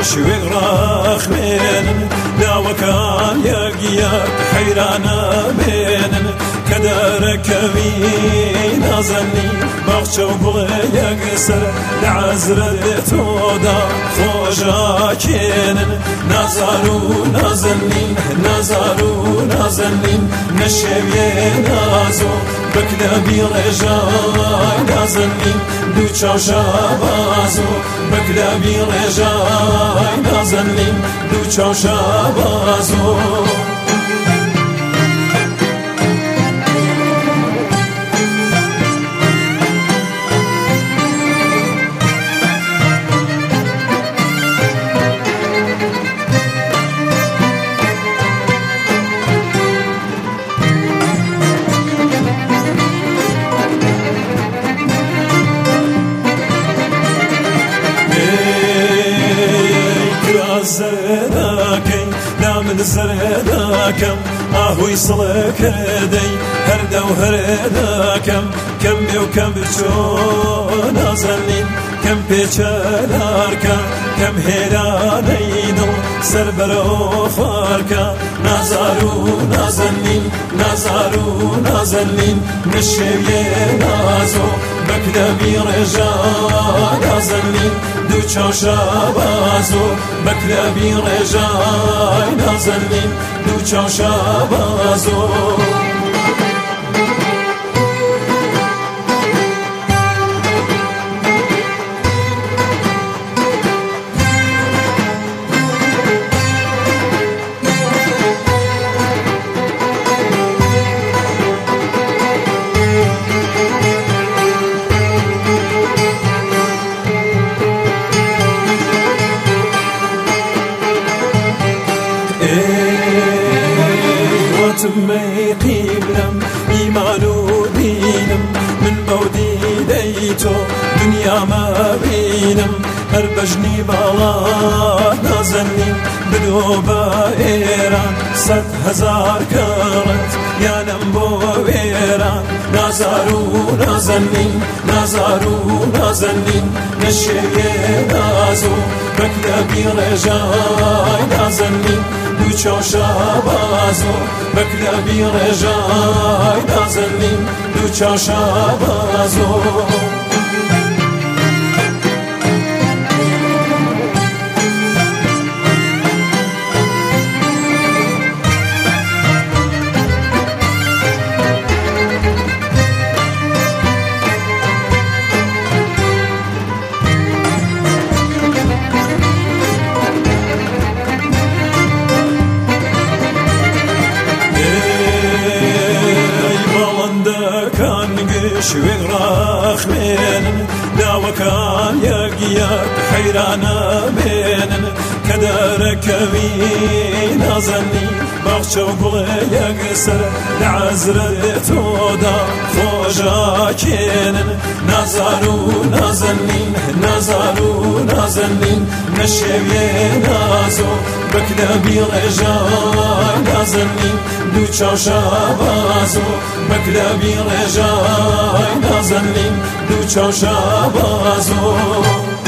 شوي راخ من داوكان يقيا حيرانا بين كدارك مين أظني بخشو بغي يقسر لعزر تودا خوشاكين نظرو نظنين نظرو نظنين نشوي نازو بكلابي رجاي نظنين دو چاوشا بازو بكلابي رجاي نظنين دو چاوشا بازو زرداكي لا من زرداكم آهوي صلك هدي هردا وهرداكم كم بيو كم بچو نازلين كم بيچلاركا كم هيرانيدو سربرو فاركا نازارو نازلين نازارو نازلين نشوي نازو بكلابي رجاء نازلين دو چاوشا بازو بكلابي رجاي نازلين دو چاوشا بازو تمي قيمنم إيمان ودينم من بودي ديتو دنيا ما بينم هربجني بالا نازلين بدوبا إيران 100,000 كارت يا نمبو إيران نازارو نازلين نازارو نازلين نشي نازو بكلابي رجاي نازلين دو چاوشا بازو بكلابي رجاي نازلين دو چاوشا بازو شوي راخ من داوكان يقيا حيرانا بين كدارك مين أظني بخشو بغي يقسر لعزر تودا خوشاكين نظرو نظنين نظرو نظنين نشوي نازو بكلابي رجاي نظنين دو چاوشا بازو بكلابي رجاي نازلين دو چاوشا بازو